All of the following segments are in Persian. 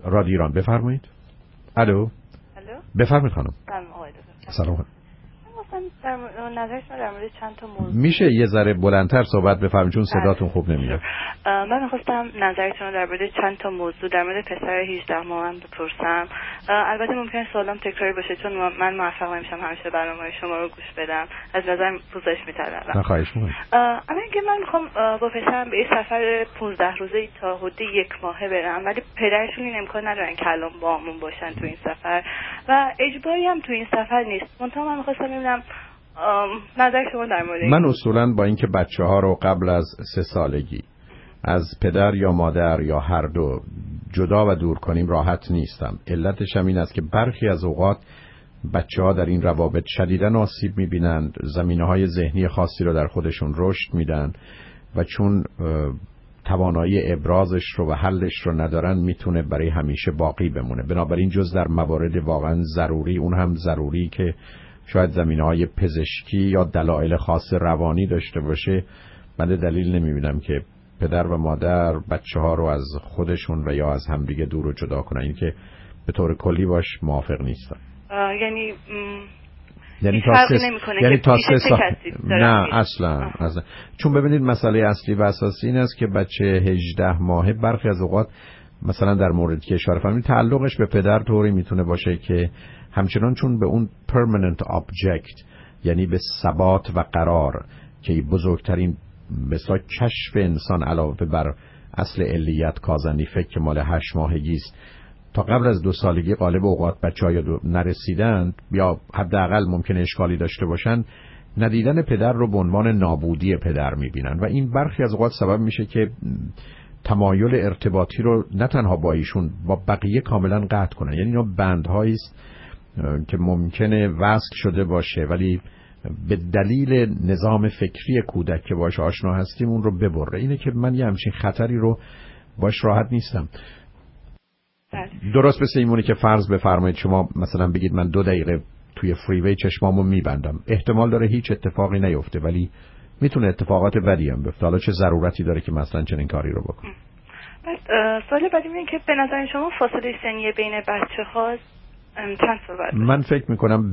رادیو ایران. بفرمایید. الو. بفرمایید خانم. سلام خانم. در نظر شما در مورد چند تا موضوع میشه یه ذره بلندتر صحبت بفرمایید چون صداتون خوب نمیاد. من می‌خواستم نظرتون رو در مورد چند تا موضوع در مورد پسر 18 ماهه بپرسم. البته ممکنه سوالم تکراری باشه چون من موفق نمیشم همیشه برنامه شما رو گوش بدم. از نظر پوزش می‌طلبم. نه خواهش می‌کنم. اما اینکه من می‌خوام با پسرم به سفر 15 روزه تا حدود 1 ماهه برم ولی پدرشون این امکان ندارن که الان باهامون باشن تو این سفر و اجباری هم تو این سفر نیست. من می‌خواستم ببینم نظر شما در مورد من اصولاً با اینکه بچه‌ها رو قبل از 3 سالگی از پدر یا مادر یا هر دو جدا و دور کنیم راحت نیستم. علتش هم این است که برخی از اوقات بچه‌ها در این روابط شدیداً آسیب می‌بینند، زمینه‌های ذهنی خاصی رو در خودشون رشد میدن و چون توانایی ابرازش رو و حلش رو ندارن میتونه برای همیشه باقی بمونه. بنابراین جز در موارد واقعاً ضروری، اون هم ضروری که شاید زمینه‌های پزشکی یا دلایل خاص روانی داشته باشه، من دلیل نمی‌بینم که پدر و مادر بچه‌ها رو از خودشون و یا از همدیگه دور و جدا کنن. این که به طور کلی باش موافق نیستم. یعنی تا 3 سال نه اصلا. چون ببینید مسئله اصلی و اساسی این است که بچه 18 ماهه برخی از اوقات مثلا در موردی که اشاره فرمودید تعلقش به پدر طوری میتونه باشه که همچنان چون به اون permanent object یعنی به ثبات و قرار که بزرگترین مثلا کشف انسان علاوه بر اصل علیت کازنی فکر که مال 8 ماهگی است تا قبل از 2 سالگی غالب اوقات بچه‌ها یا نرسیدند یا حداقل ممکنه اشکالی داشته باشن، ندیدن پدر رو به عنوان نابودی پدر میبینن و این برخی از اوقات سبب میشه که تمایل ارتباطی رو نه تنها با ایشون با بقیه کاملا قطع کنن. یعنی اینا بندهایی است که ممکنه وصل شده باشه ولی به دلیل نظام فکری کودک که باش آشنا هستیم اون رو ببره. اینه که من یه همچین خطری رو باش راحت نیستم. درست مثل اینمونه که فرض بفرمایید شما مثلا بگید من 2 دقیقه توی فریوی چشمامو میبندم، احتمال داره هیچ اتفاقی نیفته ولی میتونه اتفاقات بدی هم بیفته. حالا چه ضرورتی داره که مثلا چنین کاری رو بکنه؟ سوال بعدی اینه که به نظر شما فاصله سنی بین بچه‌ها چند سال باید؟ من فکر میکنم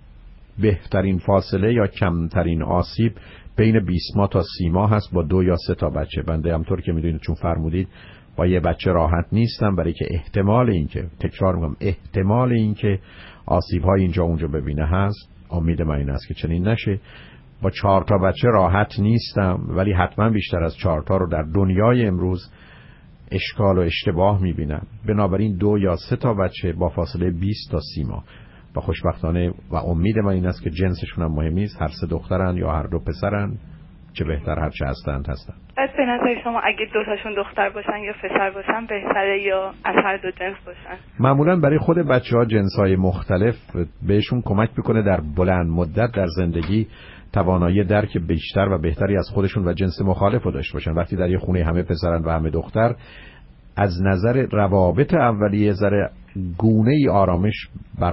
بهترین فاصله یا کمترین آسیب بین 20 ماه تا 30 ماه هست با 2 یا 3 تا بچه. بنده همطور که میدونید چون فرمودید با یه بچه راحت نیستم برای که احتمال این که تکرار میکنم احتمال این که آسیب های اینجا اونجا ببینه هست. امید من این است که چنین نشه. با 4 تا بچه راحت نیستم ولی حتما بیشتر از 4 تا رو در دنیای امروز اشکال و اشتباه میبینم. بنابراین 2 یا 3 تا بچه با فاصله 20 تا 30 ماه و خوشبختانه و امید من این است که جنسشون هم مهم نیست، هر 3 دخترن یا هر 2 پسرن، چه بهتر هر چه هستند. به نظر شما اگه 2 تاشون دختر باشن یا پسر باشن بهتره یا از هر 2 جنس باشن؟ معمولا برای خود بچه‌ها جنس‌های مختلف بهشون کمک میکنه در بلند مدت در زندگی توانایی درک بیشتر و بهتری از خودشون و جنس مخالف رو داشته باشن. وقتی در یه خونه همه پسرن و همه دختر از نظر روابط اولیه ذره گونه‌ای آرامش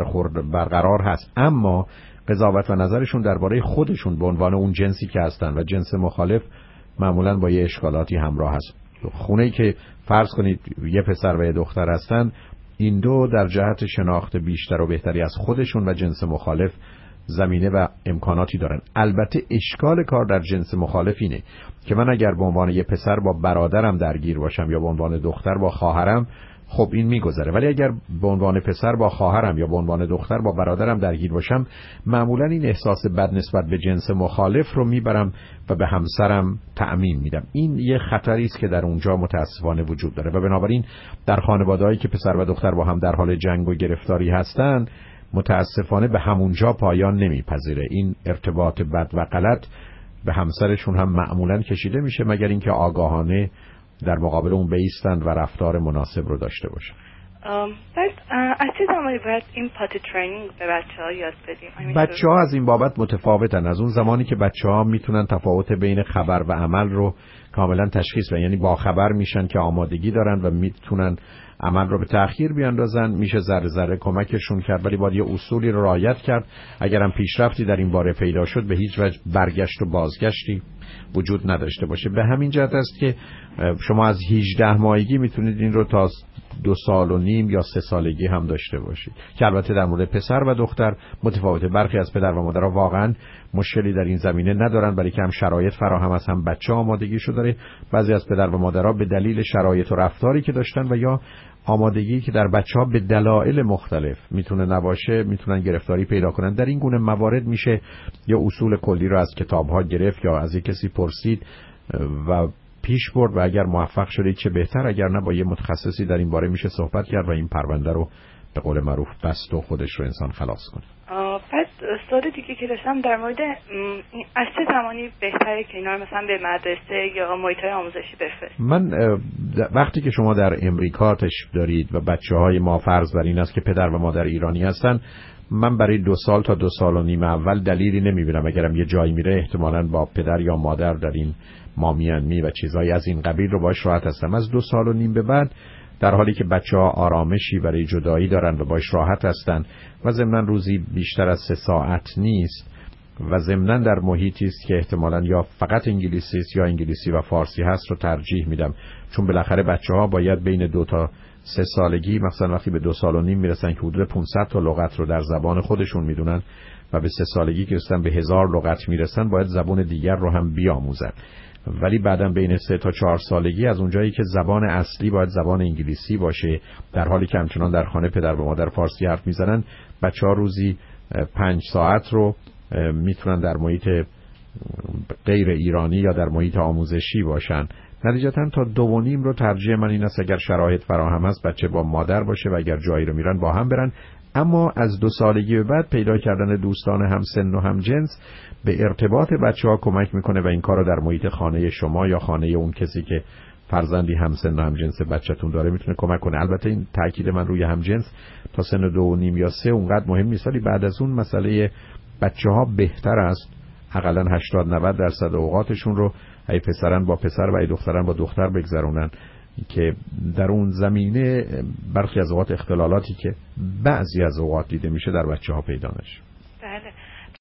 برقرار هست، اما قضاوت و نظرشون درباره خودشون به عنوان اون جنسی که هستن و جنس مخالف معمولاً با یه اشکالاتی همراه هست. خونه‌ای که فرض کنید یه پسر و یه دختر هستن، این دو در جهت شناخت بیشتر و بهتری از خودشون و جنس مخالف زمینه و امکاناتی دارن. البته اشکال کار در جنس مخالف اینه که من اگر به عنوان یه پسر با برادرم درگیر باشم یا به عنوان دختر با خواهرم، خب این میگذره. ولی اگر به عنوان پسر با خواهرم یا به عنوان دختر با برادرم درگیر باشم، معمولا این احساس بد نسبت به جنس مخالف رو میبرم و به همسرم تعمیم میدم. این یه خطری است که در اونجا متاسفانه وجود داره و بنابراین در خانواده‌هایی که پسر و دختر با هم در حال جنگ و گرفتاری هستن متاسفانه به همونجا پایان نمیپذیره. این ارتباط بد و غلط به همسرشون هم معمولا کشیده میشه مگر اینکه آگاهانه در مقابل اون بایستند و رفتار مناسب رو داشته باشن. از چه زمانی باید این پاتی ترینینگ به بچه‌ها یاد بدیم؟ بچه‌ها از این بابت متفاوتن. از اون زمانی که بچه‌ها میتونن تفاوت بین خبر و عمل رو کاملا تشخیص بدن، یعنی با خبر میشن که آمادگی دارن و میتونن عمل رو به تأخیر بیاندازن، میشه ذره ذره کمکشون کرد، ولی باید یه اصولی رو رعایت کرد. اگرم پیشرفتی در این باره پیدا شد به هیچ وجه برگشت و بازگشتی وجود نداشته باشه. به همین جهت است که شما از 18 ماهگی میتونید این رو تا 2 سال و نیم یا 3 سالگی هم داشته باشید، که البته در مورد پسر و دختر متفاوته. برخی از پدر و مادرها واقعا مشکلی در این زمینه ندارن، برای که هم شرایط فراهم است، هم بچه آمادگیشو داره. بعضی از پدر و مادرها به دلیل شرایط و رفتاری که داشتن و یا آمادگی که در بچه‌ها به دلایل مختلف میتونه نباشه، میتونن گرفتاری پیدا کنن. در این گونه موارد میشه یا اصول کلی رو از کتاب‌ها گرفت یا از یک کسی پرسید و پیش برد، و اگر موفق شدید چه بهتر، اگر نه با یه متخصصی در این باره میشه صحبت کرد و این پرونده رو به قول معروف بست و خودش رو انسان خلاص کنه. پس سوال دیگه که داشتم در مورد از چه زمانی بهتره که اینا رو مثلا به مدرسه یا محیط‌های آموزشی بفرستید؟ من وقتی که شما در امریکا تشریف دارید و بچه‌های ما فرض بر این است که پدر و مادر ایرانی هستن، من برای 2 سال تا 2 سال و نیم اول دلیلی نمیبینم. اگرم یه جایی میره احتمالاً با پدر یا مادر در این مامیانمی و چیزایی از این قبیل رو باش راحت هستم. از 2 سال و نیم به بعد در حالی که بچه‌ها آرامشی برای جدایی دارن و باش راحت هستن و ضمناً روزی بیشتر از 3 ساعت نیست و ضمناً در محیطی است که احتمالاً یا فقط انگلیسی است یا انگلیسی و فارسی هست، رو ترجیح میدم. چون بالاخره بچه‌ها باید بین 2 تا 3 سالگی، مثلا وقتی به 2 سال و نیم میرسن که حدود 500 تا لغت رو در زبان خودشون میدونن و به 3 سالگی که رسن به 1000 لغت میرسن، باید زبان دیگر رو هم بیاموزن. ولی بعداً بین 3 تا 4 سالگی از اونجایی که زبان اصلی باید زبان انگلیسی باشه، در حالی که همچنان در خانه پدر و مادر فارسی حرف میزنن، بچه‌ها روزی 5 ساعت رو میتونن در محیط غیر ایرانی یا در محیط آموزشی باشن. نتیجتاً تا 2.5 رو ترجیح من این است اگر شرایط فراهم است بچه با مادر باشه و اگر جایی رو میرن با هم برن. اما از 2 سالگی به بعد پیدا کردن دوستان هم سن و هم جنس به ارتباط بچه‌ها کمک میکنه و این کار رو در محیط خانه شما یا خانه اون کسی که فرزندی هم سن و هم جنس بچه‌تون داره میتونه کمک کنه. البته این تاکید من روی هم جنس تا سن 2.5 یا 3 اونقدر مهم نیست، ولی بعد از اون مسئله بچه‌ها بهتر است حداقل 80-90% اوقاتشون رو ای پسرن با پسر و ای دخترن با دختر بگذرونن، که در اون زمینه برخی از اوقات اختلالاتی که بعضی از اوقات دیده میشه در بچه‌ها پیدا نشه.